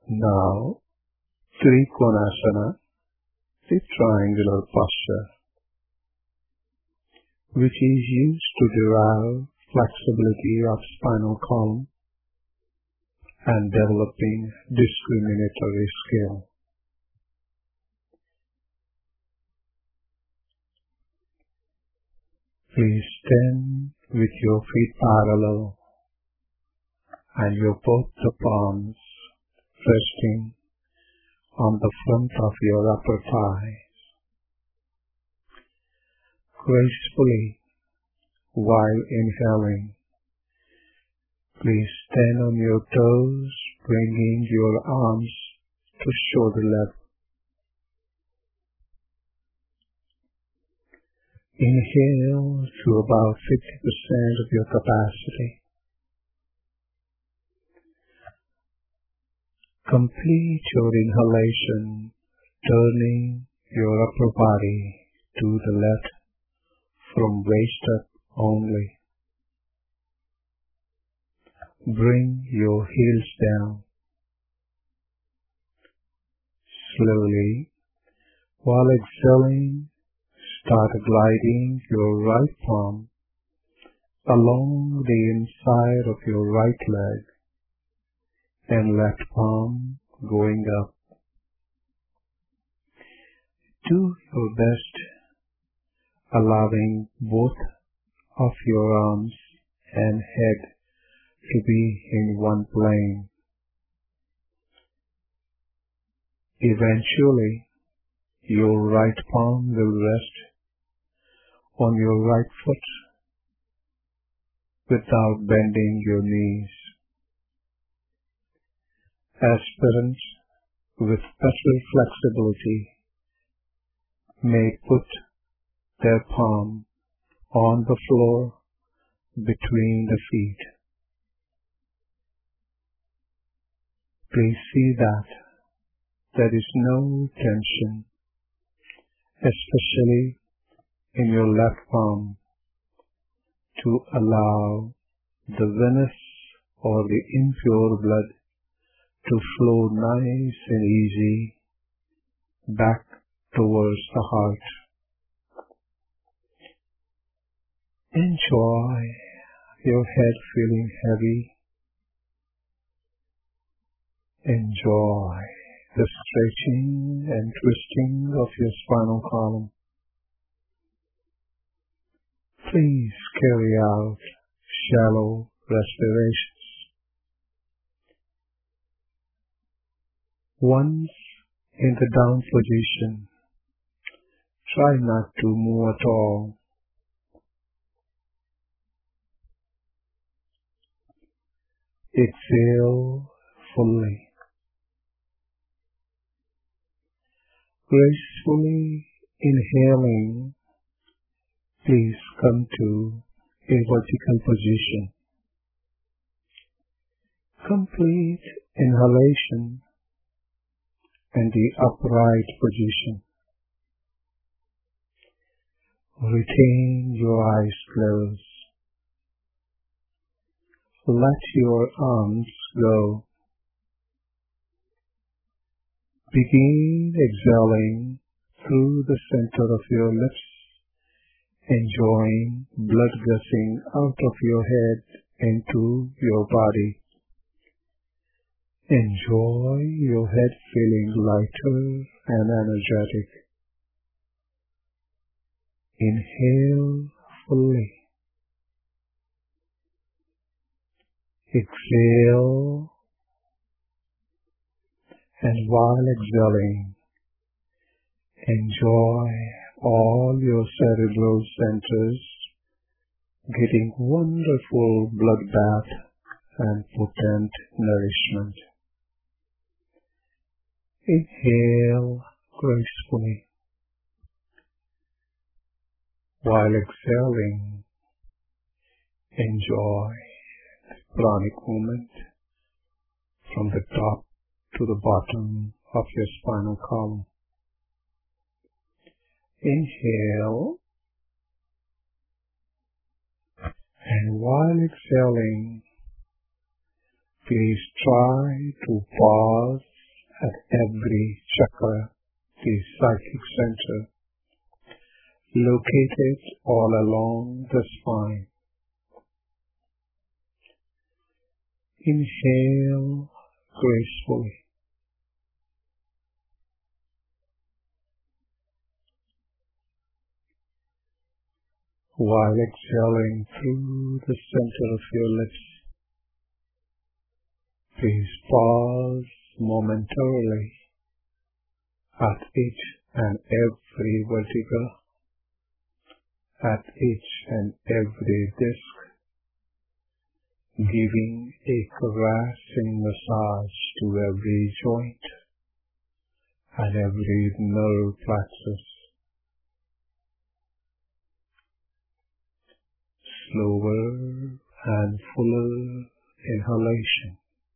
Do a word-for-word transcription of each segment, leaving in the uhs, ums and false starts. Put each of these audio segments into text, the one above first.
Now, Trikonasana, the triangular posture, which is used to derive flexibility of spinal column and developing discriminatory skill. Please stand with your feet parallel and your both the palms resting on the front of your upper thighs. Gracefully, while inhaling, please stand on your toes, bringing your arms to shoulder level. Inhale to about fifty percent of your capacity. Complete your inhalation, turning your upper body to the left from waist up only. Bring your heels down. Slowly, while exhaling, start gliding your right palm along the inside of your right leg and left palm going up. Do your best, allowing both of your arms and head to be in one plane. Eventually, your right palm will rest on your right foot without bending your knees. Aspirants with better flexibility may put their palm on the floor between the feet. Please see that there is no tension, especially in your left palm, to allow the venous or the impure blood to flow nice and easy back towards the heart. Enjoy your head feeling heavy. Enjoy the stretching and twisting of your spinal column. Please carry out shallow respirations. Once in the down position, try not to move at all. Exhale fully. Gracefully inhaling, please come to a vertical position. Complete inhalation and the upright position. Retain your eyes closed. Let your arms go. Begin exhaling through the center of your lips, enjoying blood gushing out of your head into your body. Enjoy your head feeling lighter and energetic. Inhale fully. Exhale. And while exhaling, enjoy all your cerebral centers getting wonderful blood bath and potent nourishment. Inhale gracefully. While exhaling, enjoy the pranic movement from the top to the bottom of your spinal column. Inhale, and while exhaling, please try to pause at every chakra, the psychic center, located all along the spine. Inhale gracefully. While exhaling through the center of your lips, please pause momentarily at each and every vertebra, at each and every disc, giving a caressing massage to every joint and every nerve plexus. Slower and fuller inhalation.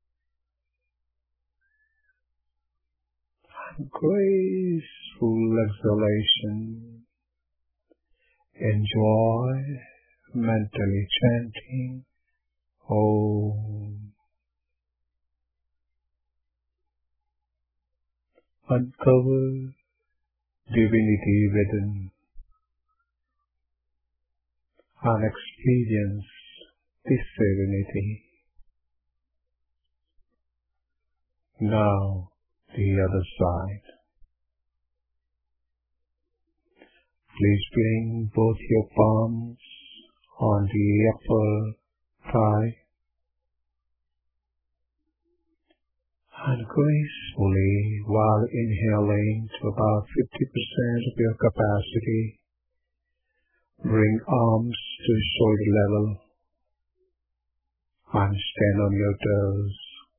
And graceful exhalation. Enjoy mentally chanting Om. Uncover divinity within and experience this serenity. Now the other side. Please bring both your palms on the upper thigh and gracefully, while inhaling to about fifty percent of your capacity, bring arms to shoulder level and stand on your toes.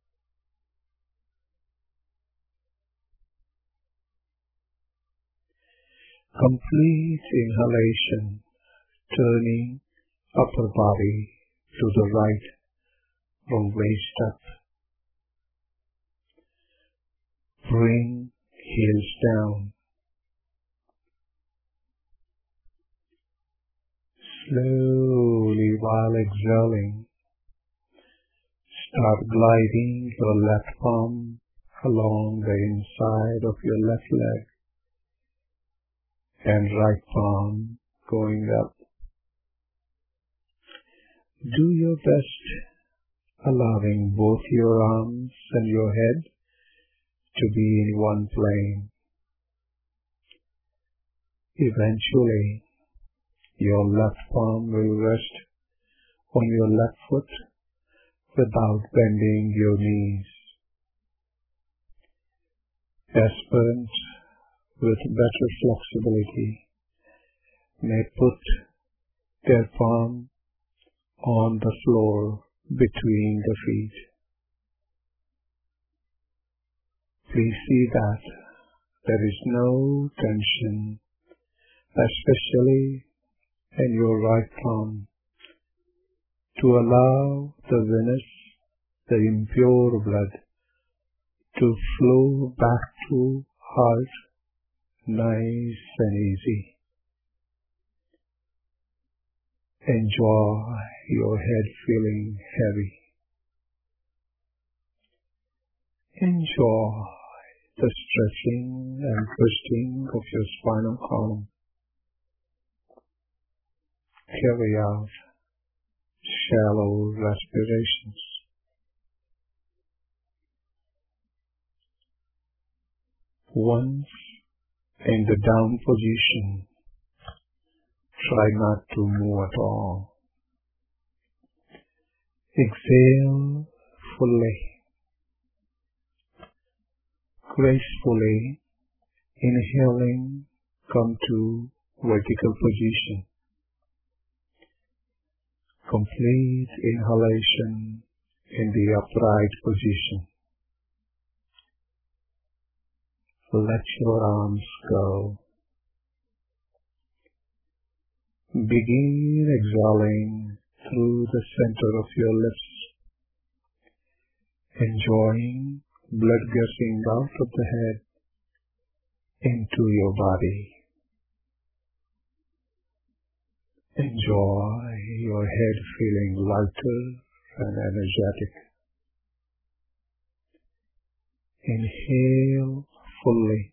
Complete inhalation, turning upper body to the right from waist up. Bring heels down. Slowly, while exhaling, start gliding your left palm along the inside of your left leg and right palm going up. Do your best, allowing both your arms and your head to be in one plane. Eventually, your left palm will rest on your left foot without bending your knees. Aspirants with better flexibility may put their palm on the floor between the feet. Please see that there is no tension, especially in your right palm, to allow the venous, the impure blood, to flow back to heart nice and easy. Enjoy your head feeling heavy. Enjoy the stretching and twisting of your spinal column. Carry out shallow respirations. Once in the down position, try not to move at all. Exhale fully. Gracefully inhaling, come to vertical position. Complete inhalation in the upright position. Let your arms go. Begin exhaling through the center of your lips, enjoying blood gushing out of the head into your body. Enjoy your head feeling lighter and energetic. Inhale fully.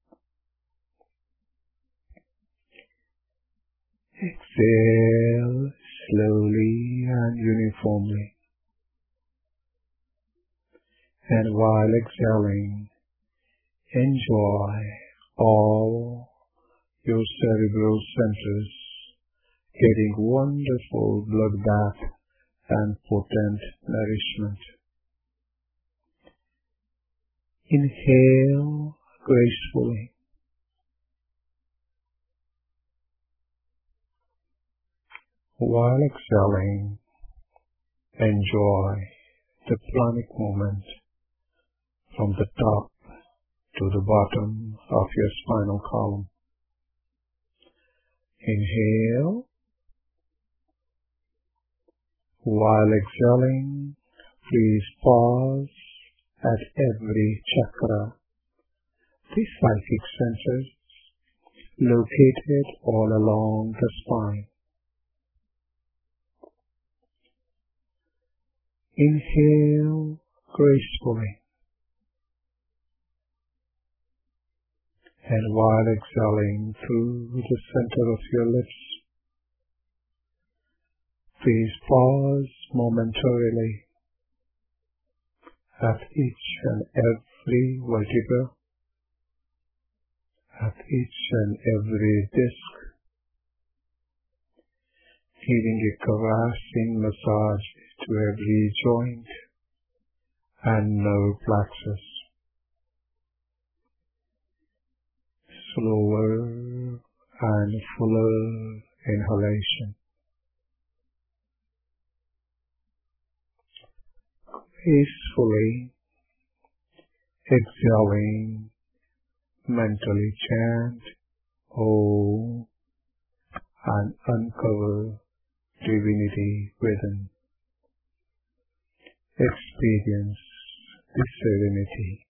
Exhale slowly and uniformly. And while exhaling, enjoy all your cerebral centers getting wonderful blood bath and potent nourishment. Inhale gracefully. While exhaling, enjoy the pranic movement from the top to the bottom of your spinal column. Inhale. While exhaling, please pause at every chakra, the psychic centers located all along the spine. Inhale gracefully, and while exhaling through the center of your lips, please pause momentarily at each and every vertebra, at each and every disc, giving a caressing massage to every joint and nerve plexus. Slower and fuller inhalation. Gracefully exhaling, mentally chant Om and uncover divinity within. Experience the serenity